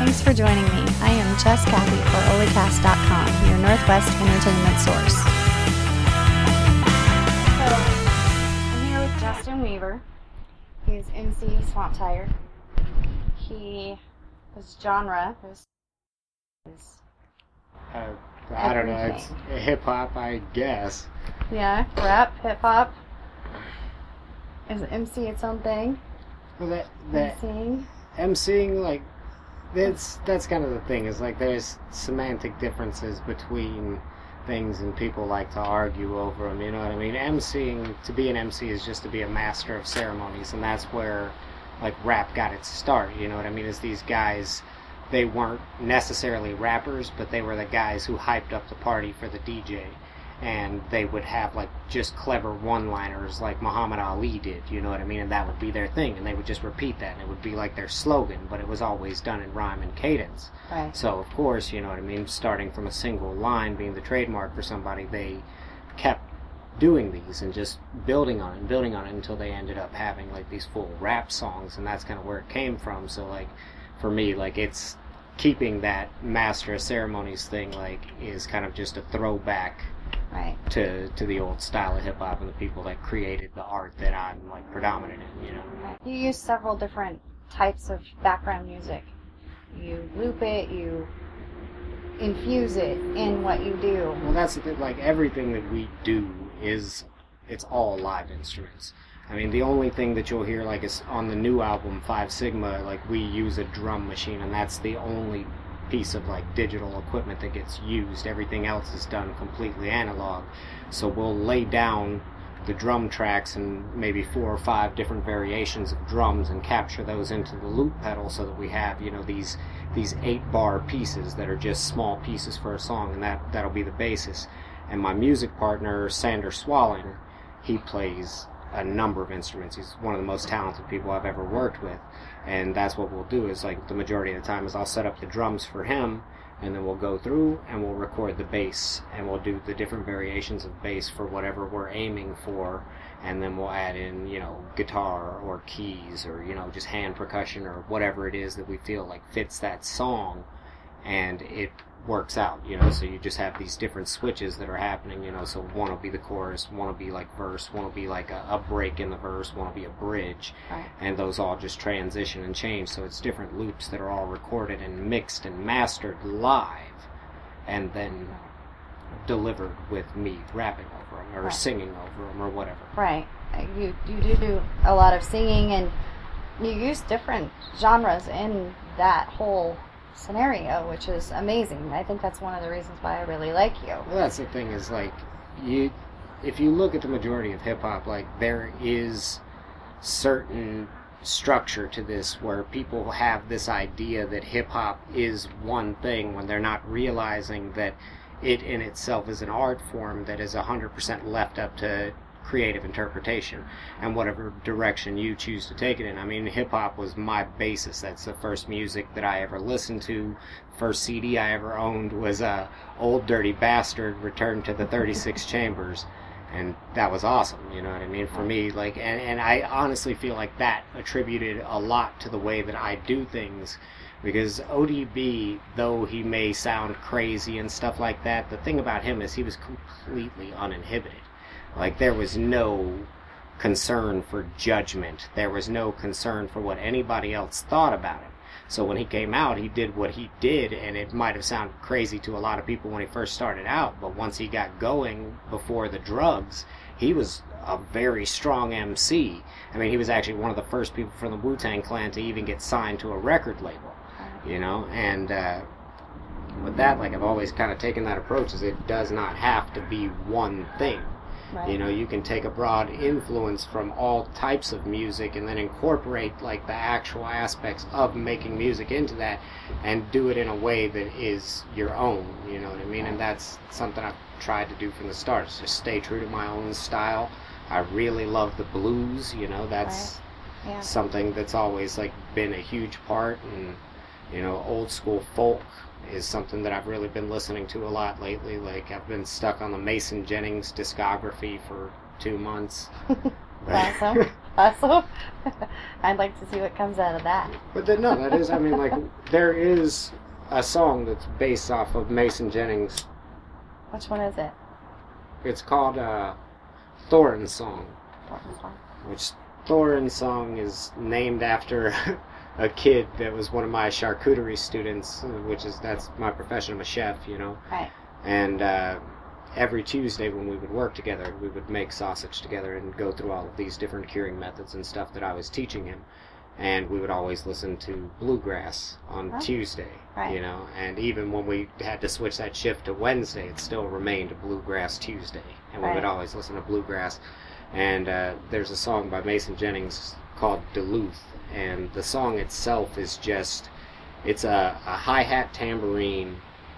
Thanks for joining me. I am Jess Cathy for Olicast.com, your Northwest entertainment source. So, I'm here with Justin Weaver. He's MC Swamp Tire. His genre is I don't know, it's hip-hop, I guess. Yeah, rap, hip-hop. Is MC its own thing? Well, MCing? like, that's kind of the thing, is like there's semantic differences between things and people like to argue over them, you know what I mean? To be an MC is just to be a master of ceremonies, and that's where, like, rap got its start, you know what I mean? Is these guys, they weren't necessarily rappers, but they were the guys who hyped up the party for the DJ. And they would have, like, just clever one-liners like Muhammad Ali did, you know what I mean? And that would be their thing, and they would just repeat that, and it would be like their slogan, but it was always done in rhyme and cadence. Right. So, of course, you know what I mean, starting from a single line being the trademark for somebody, they kept doing these and just building on it until they ended up having, like, these full rap songs, and that's kind of where it came from. So, like, for me, like, it's keeping that master of ceremonies thing, like, is kind of just a throwback right to the old style of hip-hop and the people that created the art that I'm, like, predominant in, you know. You use several different types of background music. You loop it, you infuse it in what you do. Well, that's the thing, like, everything that we do it's all live instruments. I mean, the only thing that you'll hear, like, is on the new album, Five Sigma, like, we use a drum machine, and that's the only piece of, like, digital equipment that gets used. Everything else is done completely analog. So we'll lay down the drum tracks and maybe 4 or 5 different variations of drums and capture those into the loop pedal so that we have, you know, these 8-bar pieces that are just small pieces for a song, and that'll be the basis. And my music partner, Sander Swalling, he plays a number of instruments. He's one of the most talented people I've ever worked with, and that's what we'll do, is, like, the majority of the time is I'll set up the drums for him, and then we'll go through and we'll record the bass, and we'll do the different variations of bass for whatever we're aiming for, and then we'll add in, you know, guitar or keys or, you know, just hand percussion or whatever it is that we feel like fits that song, and it works out, you know. So you just have these different switches that are happening, you know. So one will be the chorus, one will be like verse, one will be like a break in the verse, one will be a bridge, right. And those all just transition and change. So it's different loops that are all recorded and mixed and mastered live, and then delivered with me rapping over them or right. singing over them or whatever. Right. You do a lot of singing, and you use different genres in that whole scenario, which is amazing. I think that's one of the reasons why I really like you. Well, that's the thing, is, like, if you look at the majority of hip-hop, like, there is certain structure to this where people have this idea that hip-hop is one thing when they're not realizing that it in itself is an art form that is 100% left up to creative interpretation and whatever direction you choose to take it in. I mean, hip-hop was my basis. That's the first music that I ever listened to. First CD I ever owned was Old Dirty Bastard, Return to the 36 Chambers, and that was awesome, you know what I mean, for me. Like, and I honestly feel like that attributed a lot to the way that I do things, because ODB, though he may sound crazy and stuff like that, the thing about him is he was completely uninhibited. Like, there was no concern for judgment. There was no concern for what anybody else thought about him. So when he came out, he did what he did, and it might have sounded crazy to a lot of people when he first started out, but once he got going before the drugs, he was a very strong MC. I mean, he was actually one of the first people from the Wu-Tang Clan to even get signed to a record label, you know, and with that, like, I've always kind of taken that approach, is it does not have to be one thing. Right. You know, you can take a broad influence from all types of music and then incorporate, like, the actual aspects of making music into that and do it in a way that is your own, you know what I mean? And that's something I've tried to do from the start, is just stay true to my own style. I really love the blues, you know, that's right. Yeah. something that's always, like, been a huge part, and, you know, old school folk is something that I've really been listening to a lot lately. Like, I've been stuck on the Mason Jennings discography for 2 months. Awesome. I'd like to see what comes out of that. But no, that is, I mean, like, there is a song that's based off of Mason Jennings. Which one is it? It's called Thorin's Song. Thorin's Song. Which Thorin's Song is named after a kid that was one of my charcuterie students, that's my profession. I'm a chef, you know. Right. And every Tuesday when we would work together, we would make sausage together and go through all of these different curing methods and stuff that I was teaching him. And we would always listen to bluegrass on Tuesday, right. you know. And even when we had to switch that shift to Wednesday, it still remained a bluegrass Tuesday. And we would always listen to bluegrass. And there's a song by Mason Jennings called Duluth. And the song itself is just, it's a hi-hat tambourine,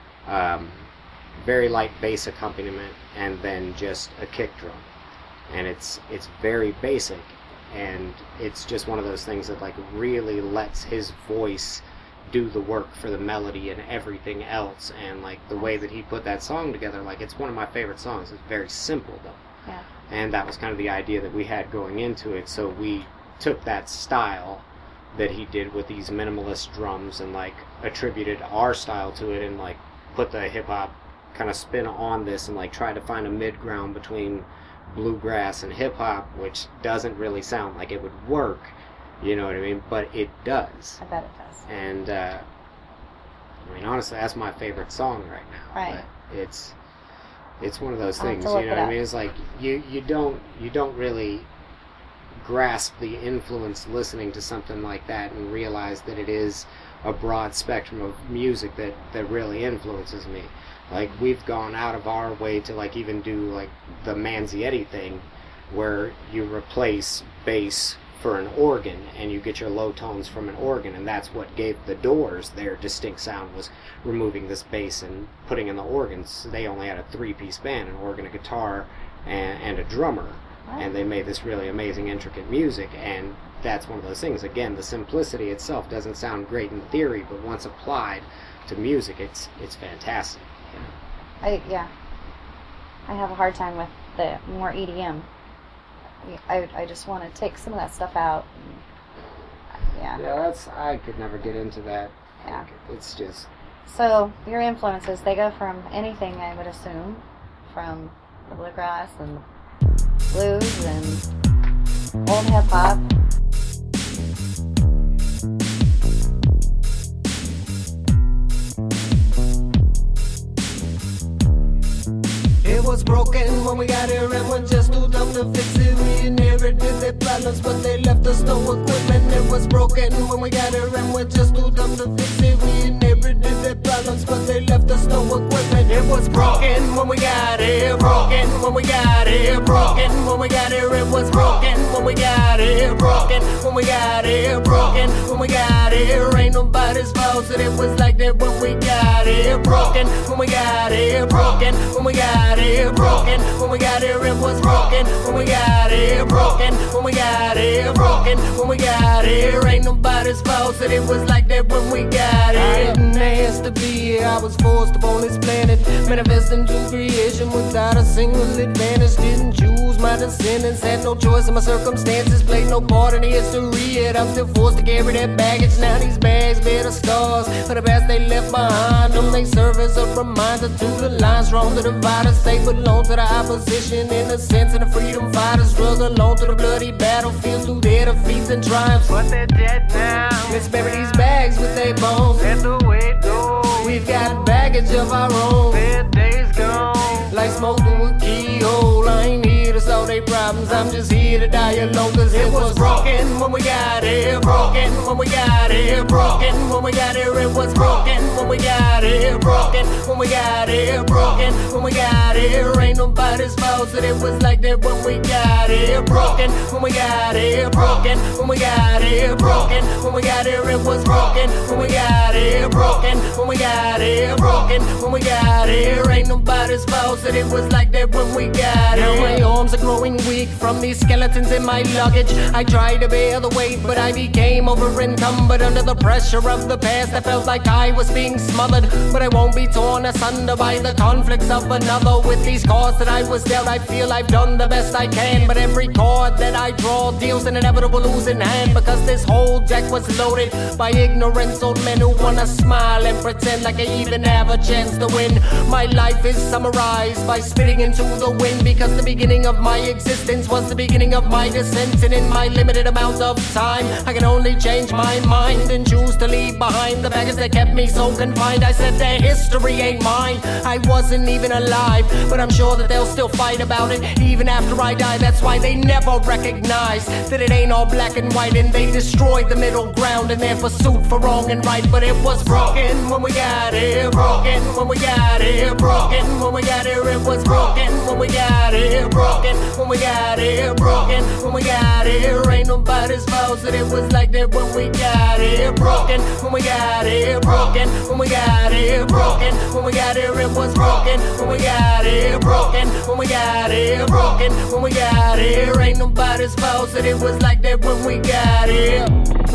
very light bass accompaniment, and then just a kick drum. And it's very basic. And it's just one of those things that like really lets his voice do the work for the melody and everything else. And like the way that he put that song together, like it's one of my favorite songs. It's very simple though. Yeah. And that was kind of the idea that we had going into it. So we took that style that he did with these minimalist drums and like attributed our style to it and like put the hip hop kind of spin on this and like try to find a mid ground between bluegrass and hip hop, which doesn't really sound like it would work, you know what I mean? But it does. I bet it does. And I mean, honestly, that's my favorite song right now. Right. But it's one of those things, you know what I mean? It's like you don't really grasp the influence listening to something like that and realize that it is a broad spectrum of music that really influences me. Like, we've gone out of our way to, like, even do, like, the Manzietti thing, where you replace bass for an organ, and you get your low tones from an organ, and that's what gave the Doors their distinct sound, was removing this bass and putting in the organs. So they only had a three-piece band, an organ, a guitar, and a drummer, and they made this really amazing, intricate music, and that's one of those things. Again, the simplicity itself doesn't sound great in theory, but once applied to music, it's fantastic. I have a hard time with the more EDM. I just want to take some of that stuff out. Yeah, I could never get into that. Yeah. It's just... So, your influences, they go from anything, I would assume, from the bluegrass and the blues and old hip-hop. It was broken when we got here and went just too dumb to fix it. We inherited their problems, but they left us no equipment. It was broken when we got here and went just too dumb to fix it. We inherited their problems, but they left us no equipment. It was broken when we got here, broken when we got here, broken when we got here. It was broken when we got here, broken when we got here, broken when we got here. Ain't nobody's fault, and it was like that when we got here, broken when we got here, broken when we got here, broken when we got here. It was broken when we got here, broken when we got here, broken when we got here. Ain't nobody's fault, and it was like that when we got here. I didn't ask to be here, I was forced upon this planet, manifesting to creation without a single advantage. Didn't choose my descendants, had no choice in my circumstances, played no part in the history yet. I'm still forced to carry that baggage. Now these bags bear the scars for the past they left behind. Them they serve as a reminder to the lines wrong to divide us. They belong to the opposition, innocence and the freedom fighters. Struggle on to the bloody battlefield through their defeats and triumphs. But they're dead now. Let's bury these bags with their bones. That's the way it goes. We've got baggage of our own. Their days gone. Like smoking with keyhole. I ain't here to solve their problems, I'm just here to die alone. Cause it was broken when we got here, broken when we got here, broken when we got here. It was broken when we got here, broken when we got here, broken when we got here. Ain't nobody's fault, and it was like that when we got here, broken when we got here, broken when we got here, broken when we got here. It was broken when we got here, broken when we got here, broken when we got here. Ain't nobody's fault, and it was like that when we got here. Now my arms are growing weak from these skeletons in my luggage. I tried to bear the weight, but I became over encumbered. under the pressure of the past. I felt like I was being smothered, but I won't be torn asunder by the conflicts of another. With these cards that I was dealt, I feel I've done the best I can, but every card that I draw deals an inevitable losing hand, because this whole deck was loaded by ignorance, old men who wanna smile and pretend like I even have a chance to win. My life is summarized by spitting into the wind, because the beginning of my existence was the beginning of my descent, and in my limited amount of time I can only change my mind and choose to leave behind the baggage that kept me so confined. I said their history ain't mine, I wasn't even alive, but I'm sure that they'll still fight about it even after I die. That's why they never recognize that it ain't all black and white, and they destroyed the middle ground in their pursuit for wrong and right. But it was broken when we got here, broken when we got here, broken when we got here. It was broken when we got here, broken when we got here, broken when we got here. Ain't nobody's fault that it was like that when we got here, broken when we got here, broken when we got here, broken when we got here. It was broken when we got here, broken when we got here, broken when we got here. Ain't nobody's fault that it was like that when we got here.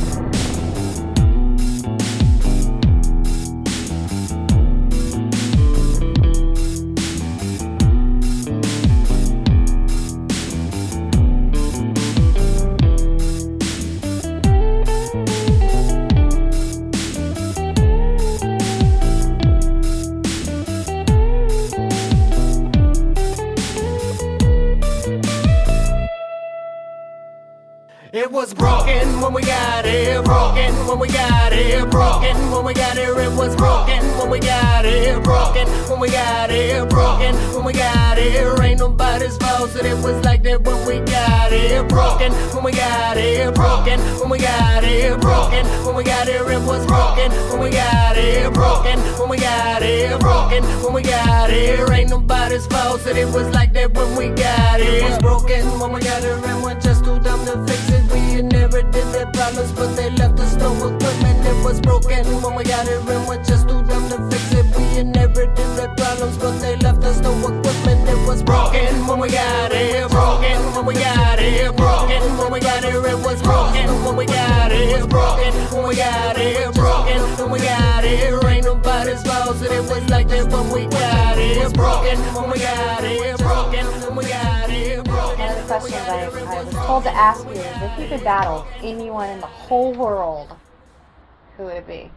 It was broken when we got here, broken when we got here, broken when we got here. It was broken when we got here, broken when we got here, broken when we got here. Ain't nobody's fault that it was like that when we got here, broken when we got here, broken when we got here, broken when we got here. It was broken when we got here, broken when we got here, broken when we got here. Ain't nobody's fault that it was like that when we got here. It was broken when we got here, and we're just too dumb to fix it. We inherited their problems, but they left us no equipment. It was broken when we got here, and we're just too dumb to fix it. We inherited their problems, but they left us no equipment. It was broken when we got here, broken when we got here, broken when we got here. It was broken when we got here, broken when we got here, broken when we got here. Ain't nobody's fault that it was like that when we got here, broken when we got here, broken when we got here, broken. One of the questions I was told to ask you is, if you could battle anyone in the whole world, who would it be?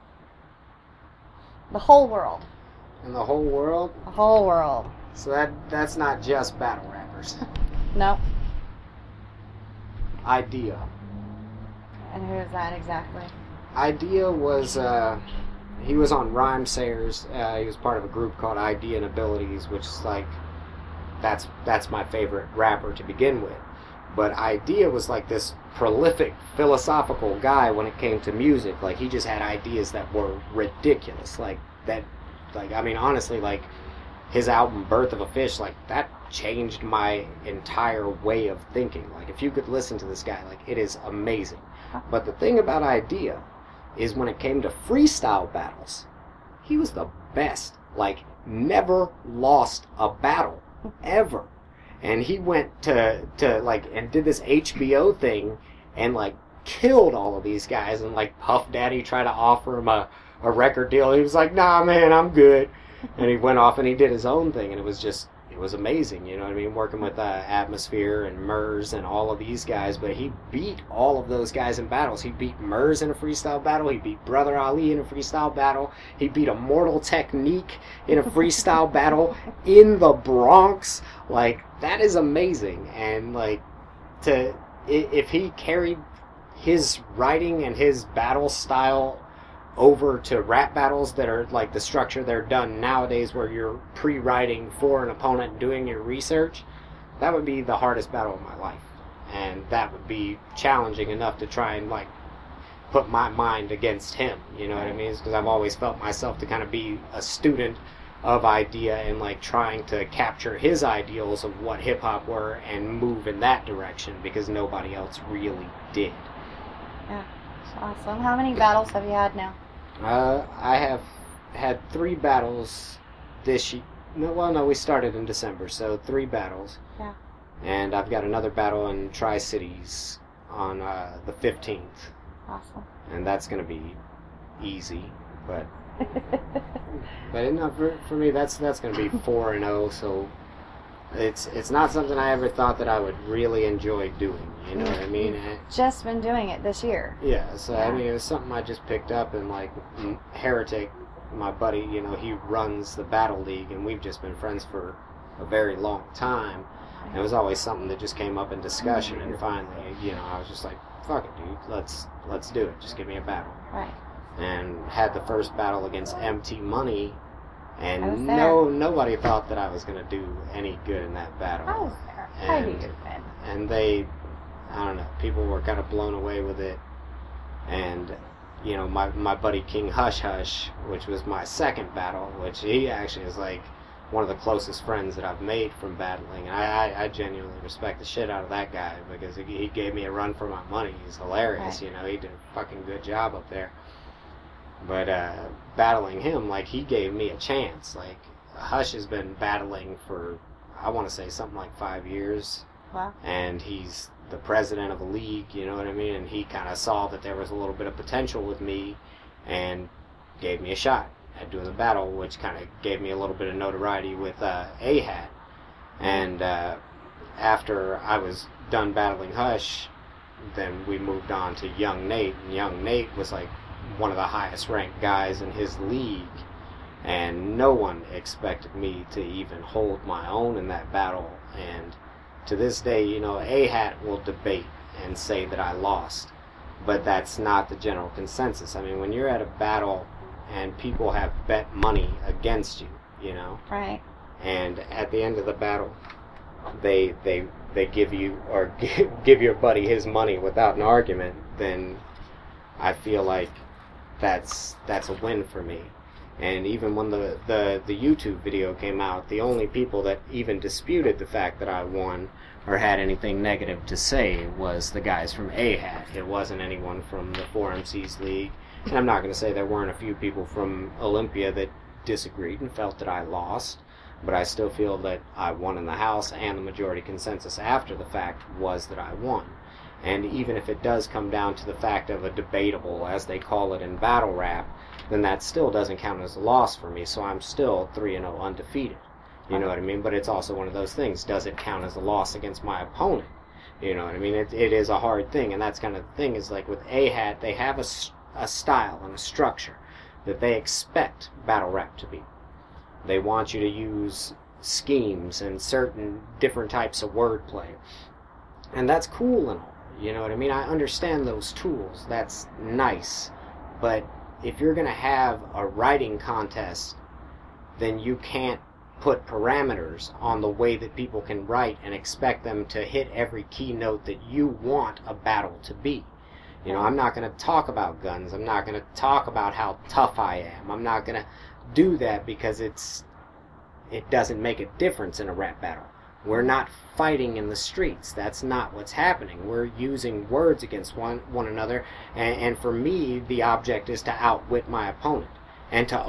The whole world. In the whole world? The whole world. So that's not just battle rappers. No. Idea. And who is that exactly? Idea was, he was on Rhyme Sayers. He was part of a group called Idea and Abilities, which is like, that's my favorite rapper to begin with. But Idea was like this prolific philosophical guy when it came to music. Like, he just had ideas that were ridiculous. Honestly, like, his album Birth of a Fish, like, that changed my entire way of thinking. Like, if you could listen to this guy, like, it is amazing. But the thing about Idea is, when it came to freestyle battles, he was the best. Like, never lost a battle, ever. And he went to and did this HBO thing and, like, killed all of these guys. And, like, Puff Daddy tried to offer him a record deal. He was like, nah, man, I'm good. And he went off and he did his own thing. And it was amazing, you know what I mean? Working with Atmosphere and Murs and all of these guys. But he beat all of those guys in battles. He beat Murs in a freestyle battle. He beat Brother Ali in a freestyle battle. He beat Immortal Technique in a freestyle battle in the Bronx. Like, that is amazing. And, like, if he carried his writing and his battle style over to rap battles that are like the structure they're done nowadays, where you're pre-writing for an opponent, doing your research, that would be the hardest battle of my life. And that would be challenging enough to try and, like, put my mind against him, you know what I mean? Because I've always felt myself to kind of be a student of Idea and, like, trying to capture his ideals of what hip-hop were and move in that direction, because nobody else really did. Yeah, that's awesome. How many battles have you had now? I have had 3 battles this year. No, we started in December, so 3 battles. Yeah. And I've got another battle in Tri-Cities on the 15th. Awesome. And that's going to be easy, but enough for me. That's going to be 4-0. So it's not something I ever thought that I would really enjoy doing. You know what I mean? Just been doing it this year. Yeah. So I mean, it was something I just picked up, and like Heretic, my buddy, you know, he runs the Battle League, and we've just been friends for a very long time. And it was always something that just came up in discussion, and finally, you know, I was just like, fuck it, dude, let's do it. Just give me a battle. Right. And had the first battle against MT Money, and nobody thought that I was going to do any good in that battle. I was there. I knew you'd win. And they, I don't know, people were kind of blown away with it. And, you know, my buddy King Hush Hush, which was my second battle, which he actually is like one of the closest friends that I've made from battling. And I genuinely respect the shit out of that guy, because he gave me a run for my money. He's hilarious, right. You know, he did a fucking good job up there. But battling him, like, he gave me a chance. Like, Hush has been battling for, I want to say, something like 5 years. Wow. And he's the president of the league, you know what I mean? And he kind of saw that there was a little bit of potential with me and gave me a shot at doing the battle, which kind of gave me a little bit of notoriety with A-Hat. And after I was done battling Hush, then we moved on to Young Nate. And Young Nate was like one of the highest ranked guys in his league, and no one expected me to even hold my own in that battle. And to this day, you know, A-Hat will debate and say that I lost, but that's not the general consensus. I mean, when you're at a battle and people have bet money against you, you know, right, and at the end of the battle, they give you, or give your buddy his money without an argument, then I feel like that's a win for me. And even when the YouTube video came out, the only people that even disputed the fact that I won or had anything negative to say was the guys from A-Hat. It wasn't anyone from the 4MCs League. And I'm not going to say there weren't a few people from Olympia that disagreed and felt that I lost, but I still feel that I won in the house, and the majority consensus after the fact was that I won. And even if it does come down to the fact of a debatable, as they call it in battle rap, then that still doesn't count as a loss for me, so I'm still 3-0 undefeated. You know what I mean? But it's also one of those things. Does it count as a loss against my opponent? You know what I mean? It is a hard thing, and that's kind of the thing, is like with A-Hat, they have a style and a structure that they expect battle rap to be. They want you to use schemes and certain different types of wordplay. And that's cool and all. You know what I mean? I understand those tools. That's nice. But if you're going to have a writing contest, then you can't put parameters on the way that people can write and expect them to hit every keynote that you want a battle to be. You know, I'm not going to talk about guns. I'm not going to talk about how tough I am. I'm not going to do that because it doesn't make a difference in a rap battle. We're not fighting in the streets. That's not what's happening. We're using words against one another, and for me, the object is to outwit my opponent, and to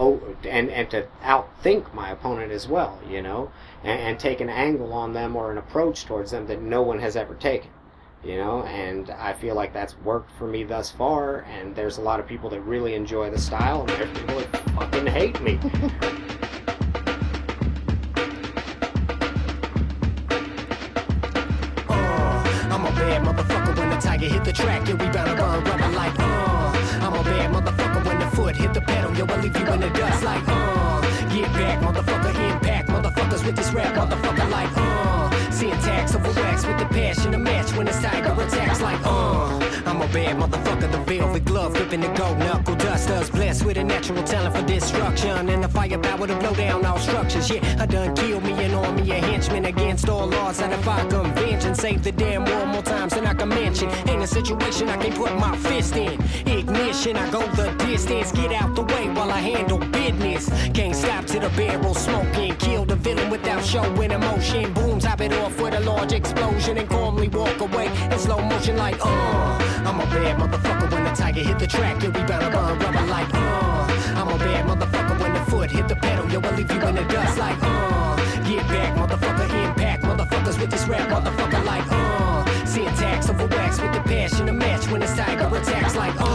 outthink my opponent as well, you know, and take an angle on them or an approach towards them that no one has ever taken, you know, and I feel like that's worked for me thus far, and there's a lot of people that really enjoy the style, and there's people that fucking hate me. Motherfucker, when the tiger hit the track, yeah, we bound to burn rubber like, I'm a bad motherfucker when the foot hit the pedal, yo, I leave you in the dust like, get back, motherfucker, impact, motherfuckers with this rap, motherfucker like, syntax over wax with the passion to match when this tiger attacks like, I'm a bad motherfucker, the velvet glove, gripping the gold knuckle dusters, blessed with a natural talent for destruction, and the firepower to blow down all structures, yeah, I done killed me an army of henchmen against all laws and if I convention, save the damn world more times than I can mention, ain't a situation I can't put my fist in, ignition, I go the distance, get out the way while I handle business, can't stop till the barrel smoking, kill the villain without showing emotion, boom, top it off with a large explosion and calmly walk away in slow motion like, I'm a bad motherfucker when the tiger hit the track, yeah, we bound to burn rubber like, I'm a bad motherfucker when the foot hit the pedal, yo, I leave you in the dust like, get back, motherfucker, impact, motherfuckers with this rap, motherfucker like, syntax over wax with the passion to match when this tiger attacks like,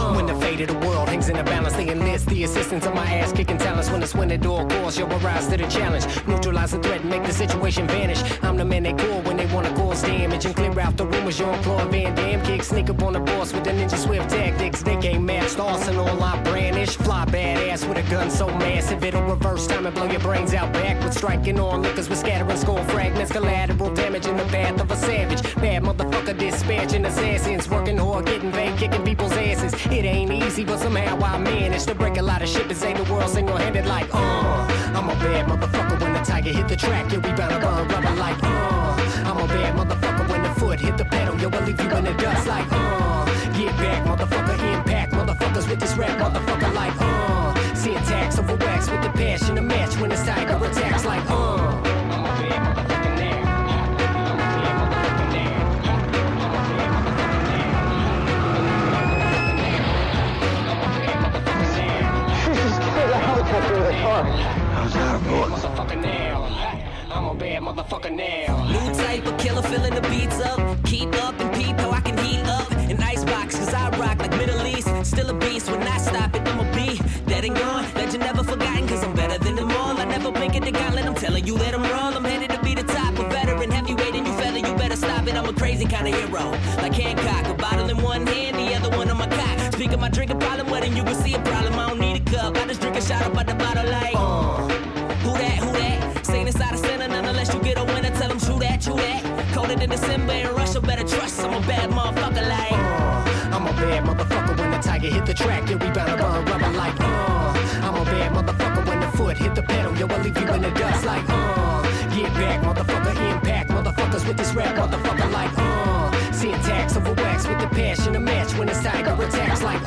the assistance of my ass-kicking talents. When it's when the door calls, you'll rise to the challenge. Neutralize the threat and make the situation vanish. I'm the man they call when they want to cause damage and clear out the rumors. Jean-Claude Van Damme kick, sneak up on the boss with the ninja swift tactics. They can't match the arsenal I brandish. Fly badass with a gun so massive it'll reverse time and blow your brains out backwards. Striking on liquors with scattering skull fragments. Collateral damage in the path of a savage. Bad motherfucker dispatching assassins. Working hard, getting paid, kicking people's asses. It ain't easy, but somehow I manage to break a lot of shit and save the world single-handed like, I'm a bad motherfucker when the tiger hit the track. Yeah, we bound to burn rubber like, I'm a bad motherfucker when the foot hit the pedal. Yo, I'll leave you in the dust like, get back, motherfucker, impact motherfuckers with this rap, motherfucker like, see attacks over wax with the passion to match when this tiger attacks like, I'm a bad motherfucker now. I'm a bad motherfucker now. I'm a bad motherfucker now. I'm a bad motherfucker now. Just kill the helicopter in the car. I'm a bad motherfucker now. I'm a bad motherfucker now. New type of killer, filling the beats up. Keep up and peep how I can heat up. An icebox, cause I rock like Middle East. Still a beast, when I stop it, I'ma be dead and gone. Legend never forgotten, cause I'm better than them all. I never blink at the gauntlet, I'm telling you that I'm wrong. I'm headed to be the top, a veteran, heavyweight, and you fella, you better stop it. I'm a crazy kind of hero, like Hancock. A bottle in one hand, the other one on my cock. Speak of my drinking problem, well then you can see a problem. I don't need a cup, I just drink a shot up at the bottle like, who that, who that? Staying inside the center, none unless you get a winner, tell them true that, true that. Colder than December in Russia, better trust, I'm a bad motherfucker like, I'm a bad motherfucker when the tiger hit the track. Yeah, we bound to burn rubber like, I'm a bad motherfucker when the foot hit the pedal. Yo, I'll leave you in the dust like, get back, motherfucker, impact motherfuckers with this rap, motherfucker like, see attacks over wax with the passion to match when this tiger attacks like,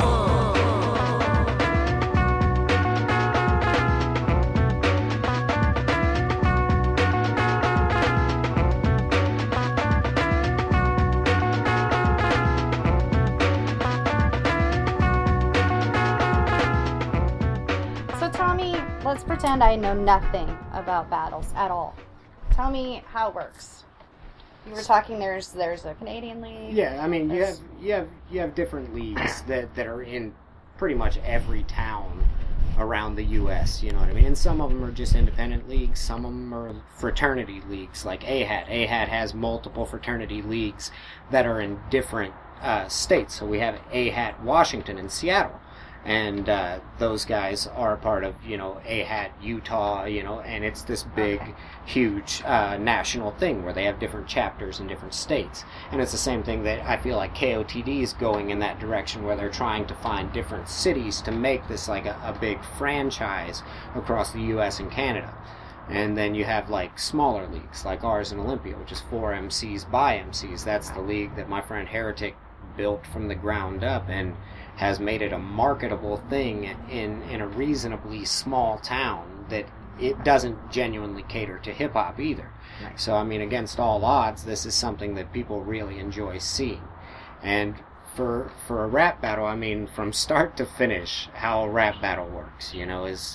Let's pretend I know nothing about battles at all. Tell me how it works. You were talking. There's a Canadian league. Yeah, I mean you have different leagues that are in pretty much every town around the U.S. You know what I mean? And some of them are just independent leagues. Some of them are fraternity leagues, like AHAT. AHAT has multiple fraternity leagues that are in different states. So we have AHAT Washington and Seattle. And those guys are a part of, AHAT Utah, and it's this big, huge national thing where they have different chapters in different states. And it's the same thing that I feel like KOTD is going in that direction, where they're trying to find different cities to make this like a big franchise across the U.S. and Canada. And then you have like smaller leagues like ours in Olympia, which is 4 MCs by MCs. That's the league that my friend Heretic built from the ground up and has made it a marketable thing in a reasonably small town that it doesn't genuinely cater to hip-hop either. Right. So, I mean, against all odds, this is something that people really enjoy seeing. And for a rap battle, I mean, from start to finish, how a rap battle works, is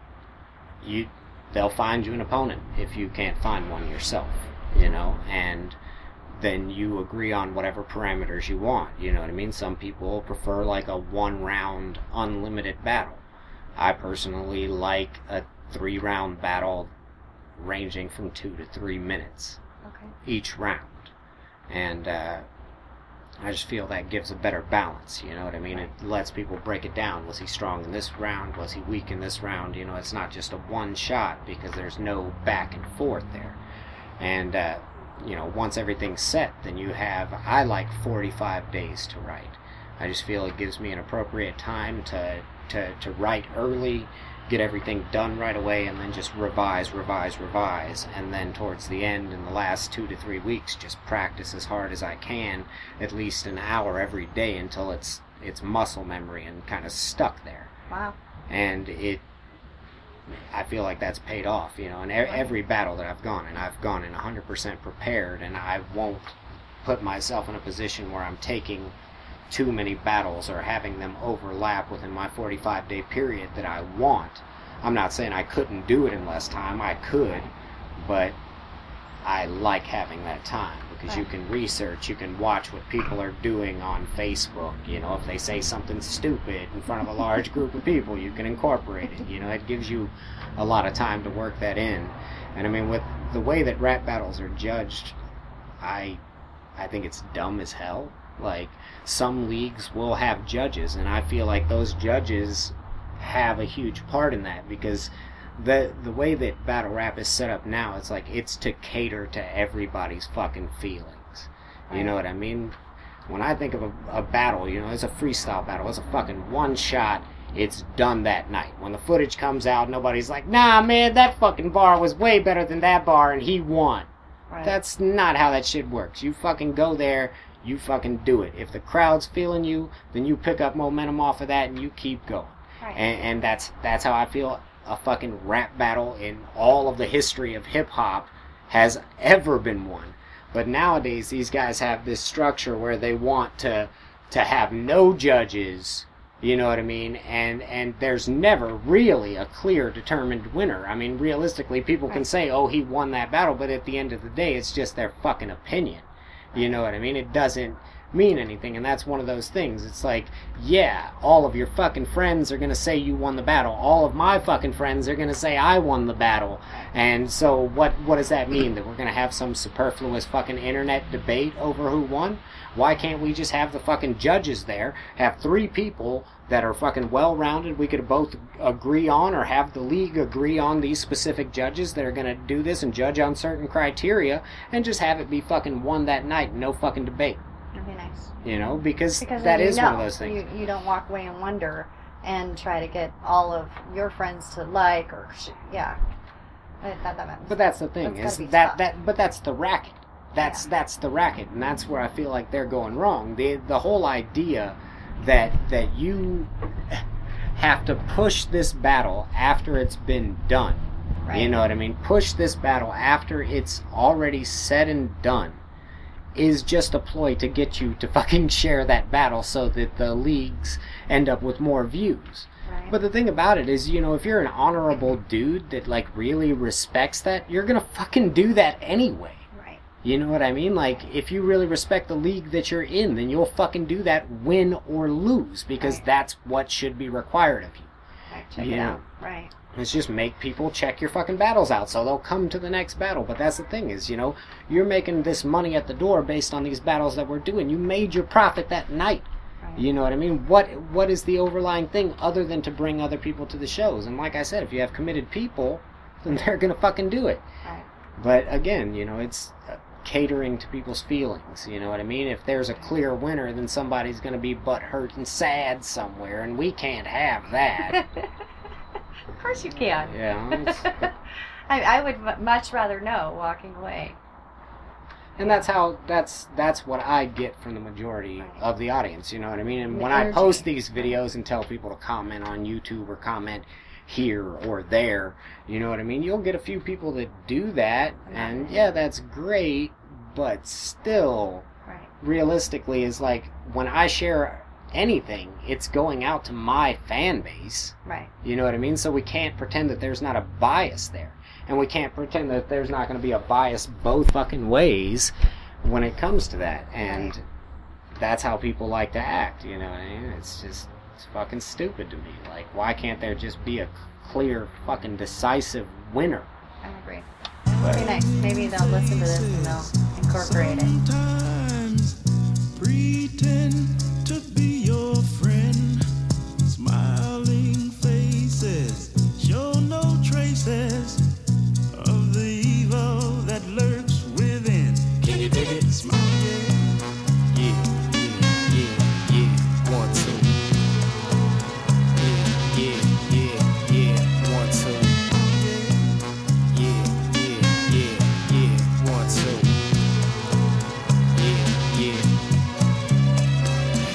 they'll find you an opponent if you can't find one yourself, and then you agree on whatever parameters you want, you know what I mean? Some people prefer like a 1-round unlimited battle. I personally like a 3-round battle ranging from 2 to 3 minutes each round. And I just feel that gives a better balance, you know what I mean? It lets people break it down. Was he strong in this round? Was he weak in this round? It's not just a one shot because there's no back and forth there. And once everything's set, then I like 45 days to write. I just feel it gives me an appropriate time to write early, get everything done right away, and then just revise, and then towards the end, in the last 2 to 3 weeks, just practice as hard as I can, at least an hour every day until it's muscle memory and kind of stuck there. Wow. And I feel like that's paid off, in every battle that I've gone in 100% prepared, and I won't put myself in a position where I'm taking too many battles or having them overlap within my 45-day period that I want. I'm not saying I couldn't do it in less time. I could, but I like having that time because you can research, you can watch what people are doing on Facebook. You know, if they say something stupid in front of a large group of people, you can incorporate it. You know, it gives you a lot of time to work that in. And I mean, with the way that rap battles are judged, I think it's dumb as hell. Like, some leagues will have judges, and I feel like those judges have a huge part in that, because the way that battle rap is set up now, it's like it's to cater to everybody's fucking feelings. You know what I mean? When I think of a battle, you know, it's a freestyle battle. It's a fucking one shot. It's done that night. When the footage comes out, nobody's like, nah, man, that fucking bar was way better than that bar and he won. Right. That's not how that shit works. You fucking go there, you fucking do it. If the crowd's feeling you, then you pick up momentum off of that and you keep going. Right. And that's how I feel a fucking rap battle in all of the history of hip-hop has ever been won. But nowadays, these guys have this structure where they want to have no judges, you know what I mean? And there's never really a clear, determined winner. I mean, realistically, people can say, oh, he won that battle, but at the end of the day, it's just their fucking opinion. You know what I mean? It doesn't mean anything, and that's one of those things. It's like, yeah, all of your fucking friends are going to say you won the battle. All of my fucking friends are going to say I won the battle. And so what does that mean? That we're going to have some superfluous fucking internet debate over who won? Why can't we just have the fucking judges there, have 3 people that are fucking well-rounded we could both agree on, or have the league agree on these specific judges that are going to do this and judge on certain criteria, and just have it be fucking won that night, no fucking debate. That'd be nice. You know, because that is one of those things. You don't walk away and wonder and try to get all of your friends to like or But that's the thing, but that's the racket. That's the racket, and that's where I feel like they're going wrong. The whole idea that you have to push this battle after it's been done. Right. You know what I mean? Push this battle after it's already said and done is just a ploy to get you to fucking share that battle so that the leagues end up with more views. Right. But the thing about it is, you know, if you're an honorable dude that, like, really respects that, you're gonna fucking do that anyway. Right. You know what I mean? Like, if you really respect the league that you're in, then you'll fucking do that, win or lose, because that's what should be required of you. Right, check it out. Right. It's just make people check your fucking battles out so they'll come to the next battle. But that's the thing is, you know, you're making this money at the door based on these battles that we're doing. You made your profit that night. Right. You know what I mean? What is the overlying thing other than to bring other people to the shows? And like I said, if you have committed people, then they're going to fucking do it. Right. But again, you know, it's catering to people's feelings. You know what I mean? If there's a clear winner, then somebody's going to be butthurt and sad somewhere, and we can't have that. Of course you can. Yeah. I would much rather know walking away. And that's what I get from the majority of the audience, you know what I mean? And when I post these videos and tell people to comment on YouTube or comment here or there, you know what I mean? You'll get a few people that do that, and yeah, that's great, but still, realistically, is like, when I share anything, it's going out to my fan base. Right. You know what I mean? So we can't pretend that there's not a bias there. And we can't pretend that there's not going to be a bias both fucking ways when it comes to that. And that's how people like to act, you know what I mean? It's fucking stupid to me. Like, why can't there just be a clear fucking decisive winner? I agree. Very nice. Maybe they'll listen to this and they'll incorporate it. Sometimes pretend to be your friend. Smiling faces show no traces of the evil that lurks within. Can you dig it? Smile. Yeah. 1, 2. Yeah. 1, 2. Yeah. 1, 2. Yeah.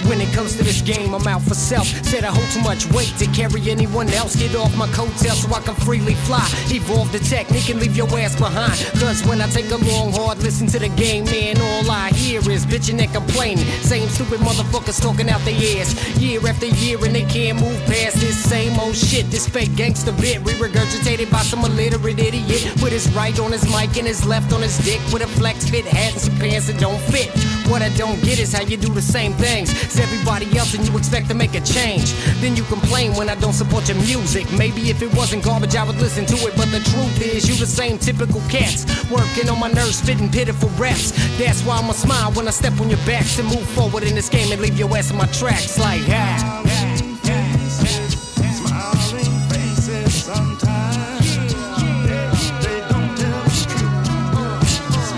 When it comes to this game, I'm out for self. Said I hold too much weight to carry anyone else. Get off my coattails so I can freely fly. Evolve the technique and leave your ass behind. Cause when I take a long, hard listen to the game, man, all I hear is bitching and complaining. Same stupid motherfuckers talking out their ass year after year, and they can't move past this same old shit. This fake gangster bit re-regurgitated by some illiterate idiot with his right on his mic and his left on his dick, with a flex fit hat and some pants that don't fit. What I don't get is how you do the same things as everybody else and you expect to make a change. Then you complain when I don't support your music. Maybe if it wasn't garbage I would listen to it, but the truth is you the same typical cats working on my nerves, spitting pitiful raps. That's why I'ma smile when I step on your backs and move forward in this game and leave your ass in my tracks like ah. Smiling faces sometimes. They don't tell the truth.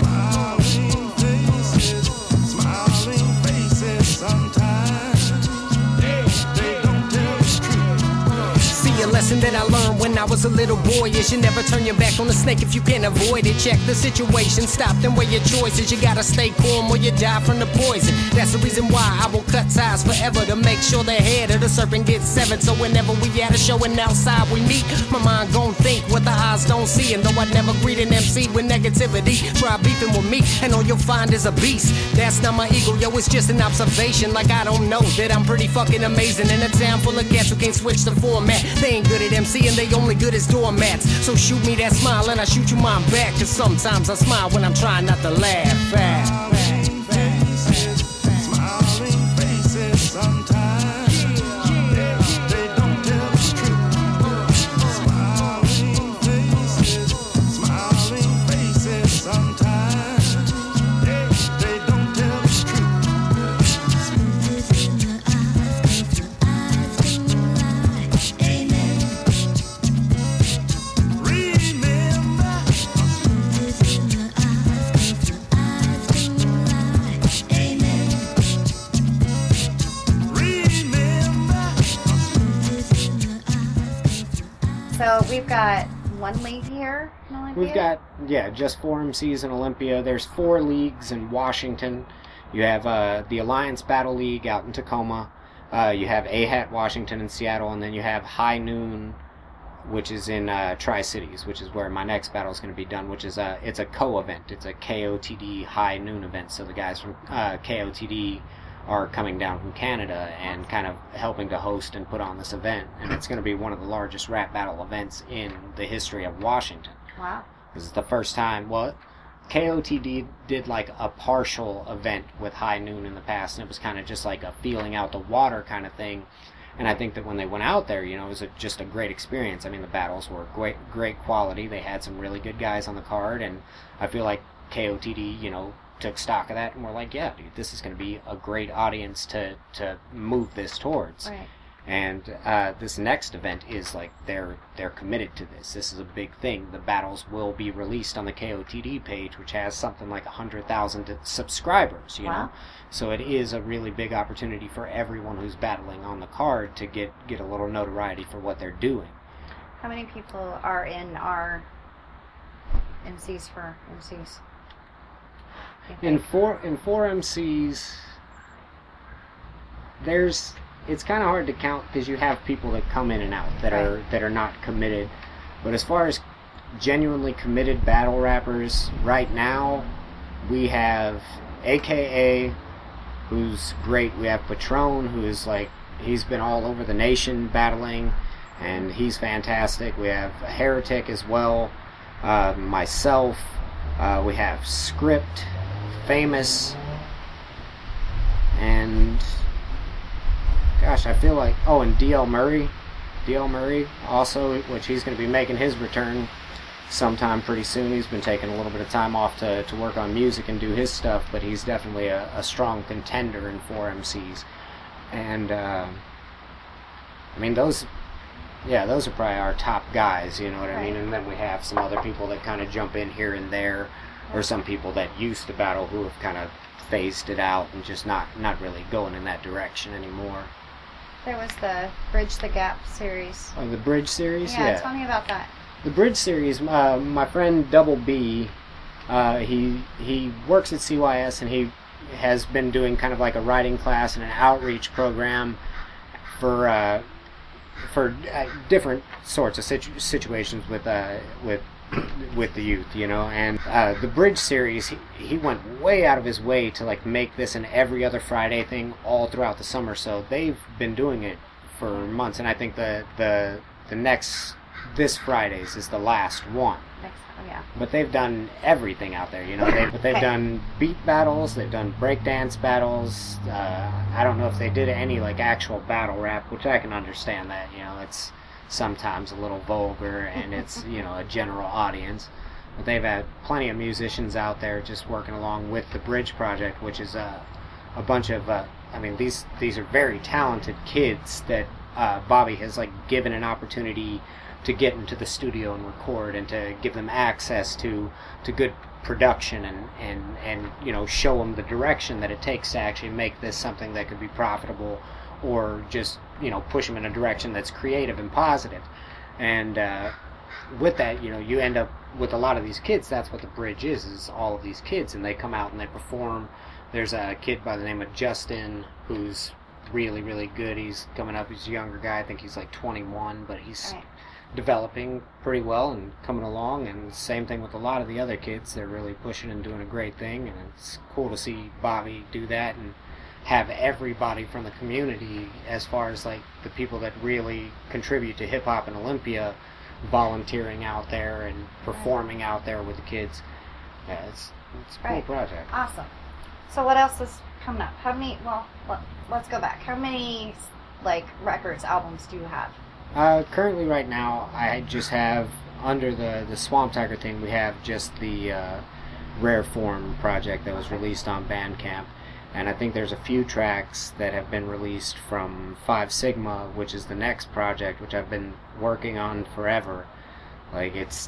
Smiling faces sometimes. They don't tell the truth. See, a lesson that I learned when I was a little boy is you never turn your back on the snake if you can't avoid it. Check the situation, stop them weigh your choices. You gotta stay calm or you die from the poison. That's the reason why I will cut ties forever, to make sure the head of the serpent gets severed. So whenever we at a show and outside we meet, my mind gon' think what the eyes don't see. And though I never greet an MC with negativity, try beefing with me and all you'll find is a beast. That's not my ego, yo, it's just an observation. Like I don't know that I'm pretty fucking amazing in a town full of cats who can't switch the format. They ain't good at MC and they only good as doormats. So shoot me that smile and I shoot you mine back. Cause sometimes I smile when I'm trying not to laugh. Smiling faces sometimes. They don't tell the truth. Smiling faces sometimes. They don't tell the truth. So we've got one league here in Olympia? We've got, just 4 MCs in Olympia. There's 4 leagues in Washington. You have the Alliance Battle League out in Tacoma. You have AHAT Washington and Seattle, and then you have High Noon, which is in Tri-Cities, which is where my next battle is going to be done, which is it's a co-event. It's a KOTD High Noon event. So the guys from KOTD are coming down from Canada and kind of helping to host and put on this event. And it's going to be one of the largest rap battle events in the history of Washington. Wow. This is the first time, KOTD did like a partial event with High Noon in the past, and it was kind of just like a feeling out the water kind of thing. And I think that when they went out there, it was just a great experience. I mean, the battles were great quality. They had some really good guys on the card, and I feel like KOTD, took stock of that and we're like, yeah, dude, this is going to be a great audience to move this towards. Right. And this next event is like they're committed to this. This is a big thing. The battles will be released on the KOTD page, which has something like 100,000 subscribers. You know, so it is a really big opportunity for everyone who's battling on the card to get a little notoriety for what they're doing. How many people are in our MCs for MCs? In four MCs, it's kind of hard to count because you have people that come in and out that are not committed. But as far as genuinely committed battle rappers, right now we have AKA, who's great. We have Patron, who is he's been all over the nation battling, and he's fantastic. We have Heretic as well. Myself. We have Script, Famous, and gosh, I feel like, and DL Murray also, which he's going to be making his return sometime pretty soon. He's been taking a little bit of time off to work on music and do his stuff, but he's definitely a strong contender in 4 MCs. And I mean, those are probably our top guys, you know what I mean? And then we have some other people that kind of jump in here and there, or some people that used to battle who have kind of phased it out and just not really going in that direction anymore. There was the Bridge the Gap series. Oh, the Bridge series? Yeah, tell me about that. The Bridge series, my friend Double B, he works at CYS, and has been doing kind of like a writing class and an outreach program for different sorts of situations with the youth, you know. And the Bridge series, he went way out of his way to like make this an every other Friday thing all throughout the summer. So they've been doing it for months, and I think the next this Friday's is the last one. Yeah. But they've done everything out there, you know. They've done beat battles, they've done breakdance battles. I don't know if they did any like actual battle rap, which I can understand that, you know, it's sometimes a little vulgar and it's, you know, a general audience. But they've had plenty of musicians out there just working along with the Bridge Project, which is a bunch of, I mean, these are very talented kids that Bobby has like given an opportunity to get into the studio and record, and to give them access to good production and you know, show them the direction that it takes to actually make this something that could be profitable, or just, you know, push them in a direction that's creative and positive. And with that, you know, you end up with a lot of these kids. That's what the Bridge is all of these kids, and they come out and they perform. There's a kid by the name of Justin who's really, really good. He's coming up. He's a younger guy. I think he's like 21, but he's developing pretty well and coming along. And same thing with a lot of the other kids. They're really pushing and doing a great thing, and it's cool to see Bobby do that and have everybody from the community, as far as like the people that really contribute to hip-hop in Olympia, volunteering out there and performing out there with the kids. Yeah, it's a cool project. Awesome. So what else is coming up? How many, well, let's go back. How many like records, albums do you have? Currently, right now, I just have, under the Swamp Tiger thing, we have just the Rare Form project that was released on Bandcamp. And I think there's a few tracks that have been released from Five Sigma, which is the next project, which I've been working on forever. Like, it's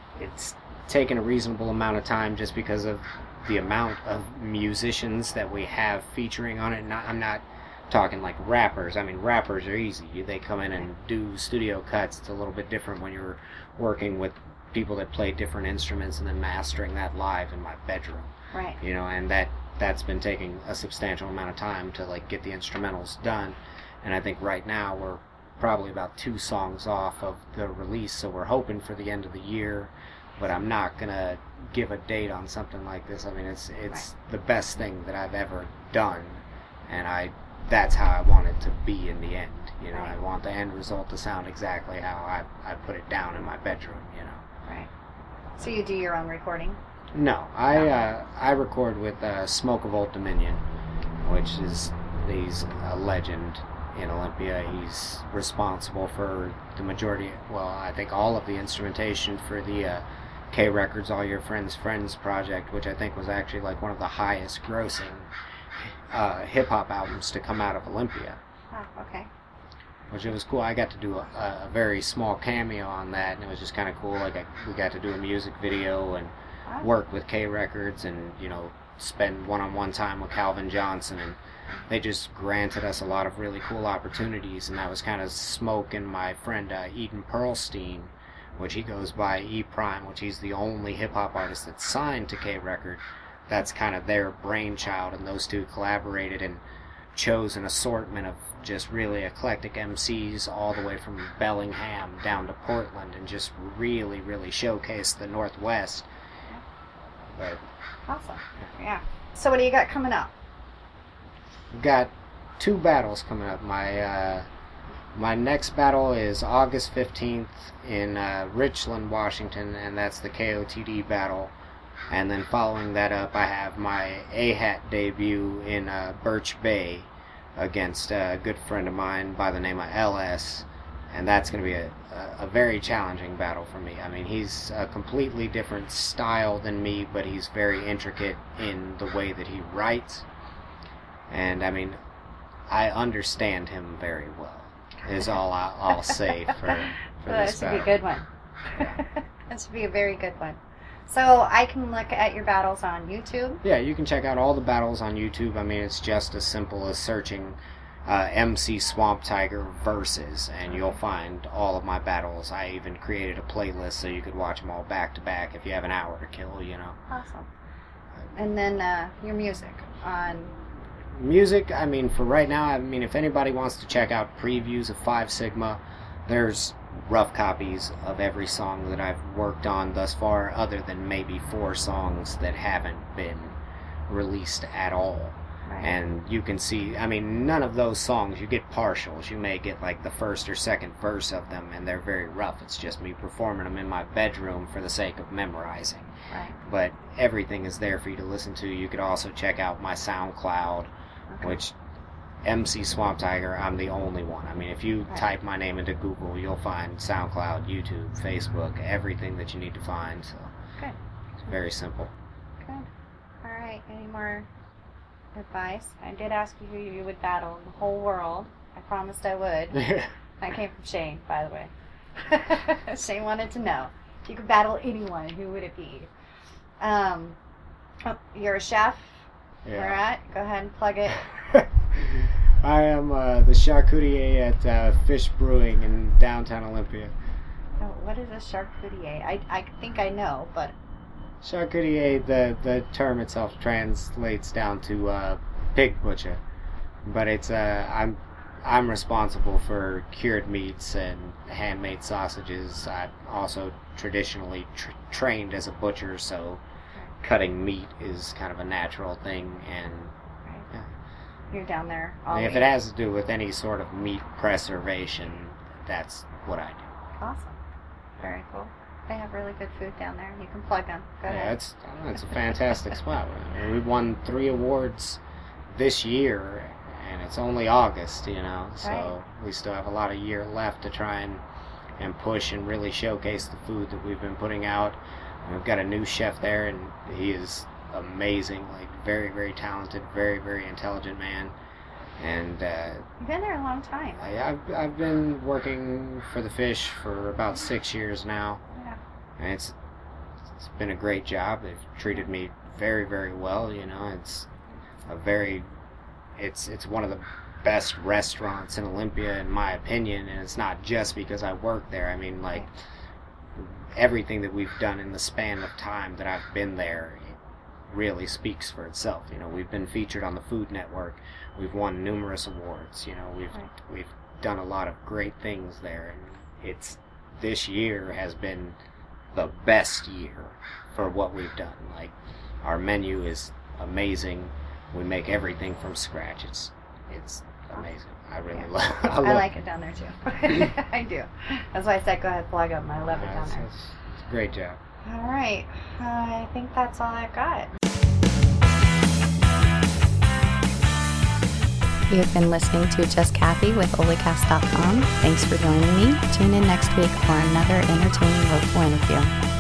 taken a reasonable amount of time just because of the amount of musicians that we have featuring on it. I'm not talking like rappers. I mean, rappers are easy. They come in and do studio cuts. It's a little bit different when you're working with people that play different instruments and then mastering that live in my bedroom. Right. You know, and that's been taking a substantial amount of time to like get the instrumentals done. And I think right now we're probably about 2 songs off of the release, so we're hoping for the end of the year. But I'm not gonna give a date on something like this. I mean, it's the best thing that I've ever done, and that's how I want it to be in the end. You know, I want the end result to sound exactly how I put it down in my bedroom. You know. Right. So you do your own recording? No, I record with Smoke of Old Dominion, which he's a legend in Olympia. He's responsible for the majority, well, I think all of the instrumentation for the K Records All Your Friends' project, which I think was actually like one of the highest grossing hip-hop albums to come out of Olympia. Oh, okay. Which it was cool. I got to do a very small cameo on that, and it was just kind of cool. Like we got to do a music video and work with K Records, and, you know, spend one-on-one time with Calvin Johnson, and they just granted us a lot of really cool opportunities. And that was kind of Smoke and my friend Eden Pearlstein, which he goes by E Prime, which he's the only hip-hop artist that's signed to K Record. That's kind of their brainchild, and those two collaborated and chose an assortment of just really eclectic MCs all the way from Bellingham down to Portland, and just really, really showcased the Northwest. But, awesome. Yeah. So what do you got coming up? We've got 2 battles coming up. My next battle is August 15th in Richland, Washington, and that's the KOTD battle. And then following that up, I have my A-Hat debut in Birch Bay against a good friend of mine by the name of LS. And that's going to be a very challenging battle for me. I mean, he's a completely different style than me, but he's very intricate in the way that he writes. And, I mean, I understand him very well, is all I'll say for this battle. That should be a good one. That should be a very good one. So I can look at your battles on YouTube? Yeah, you can check out all the battles on YouTube. I mean, it's just as simple as searching MC Swamp Tiger Versus, and you'll find all of my battles. I even created a playlist so you could watch them all back to back if you have an hour to kill, you know. Awesome. And then your music on... Music, I mean, for right now, I mean, if anybody wants to check out previews of Five Sigma, there's rough copies of every song that I've worked on thus far, other than maybe 4 songs that haven't been released at all. Right. And you can see, I mean, none of those songs, you get partials. You may get like the first or second verse of them, and they're very rough. It's just me performing them in my bedroom for the sake of memorizing. Right. But everything is there for you to listen to. You could also check out my SoundCloud, which MC Swamp Tiger, I'm the only one. I mean, if you type my name into Google, you'll find SoundCloud, YouTube, Facebook, everything that you need to find. So Good. it's very simple. Good. All right. Any more advice? I did ask you who you would battle in the whole world. I promised I would. That came from Shane, by the way. Shane wanted to know. If you could battle anyone, who would it be? You're a chef. Yeah. All right. Go ahead and plug it. I am the charcutier at Fish Brewing in downtown Olympia. Oh, what is a charcutier? I think I know, but... Charcutier, the term itself translates down to pig butcher, but it's I'm responsible for cured meats and handmade sausages. I'm also traditionally trained as a butcher, so cutting meat is kind of a natural thing. And yeah. You're down there I all mean, if week. it has to do with any sort of meat preservation, that's what I do. Awesome. Very cool. They have really good food down there. You can plug them. Go Yeah, ahead. it's a fantastic spot. We won 3 awards this year, and it's only August, you know, so Right. we still have a lot of year left to try and push and really showcase the food that we've been putting out. And we've got a new chef there, and he is amazing, like very, very talented, very, very intelligent man. And You've been there a long time. I've been working for the Fish for about 6 years now. Yeah. And it's been a great job. They've treated me very, very well. You know, it's one of the best restaurants in Olympia, in my opinion. And it's not just because I work there. I mean, like, everything that we've done in the span of time that I've been there really speaks for itself. You know, we've been featured on the Food Network. We've won numerous awards. You know, we've done a lot of great things there. And this year has been the best year for what we've done. Like, our menu is amazing. We make everything from scratch. It's amazing. I really love it. I like it down there too. I do. That's why I said go ahead, plug them. I love it down there. It's a great job. All right. I think that's all I've got. You've been listening to Just Kathy with Olicast.com. Thanks for joining me. Tune in next week for another entertaining local interview.